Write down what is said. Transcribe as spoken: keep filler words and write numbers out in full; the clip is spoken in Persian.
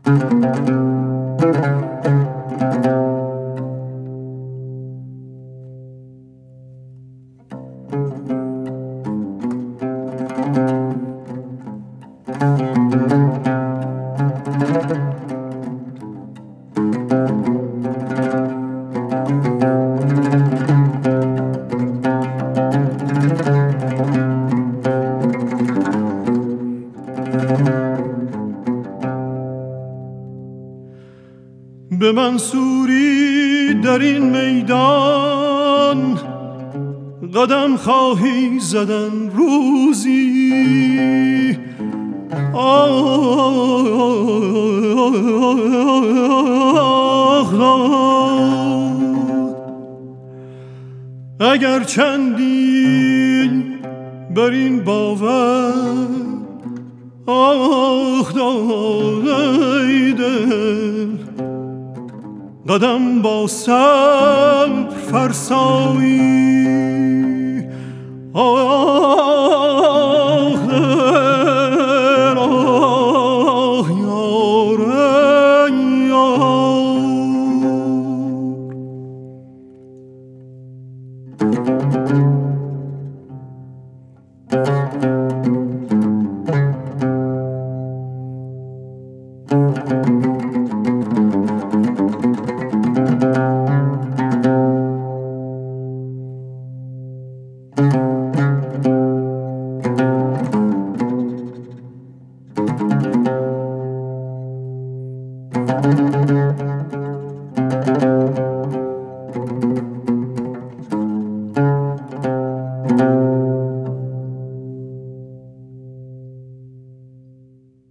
به منصوری در این میدان قدم خواهی زدن روزی. آه اگر چندین بر این باور آه دای دل قدم با صبر فرسایی. آه دل آه یار یار. Thank you.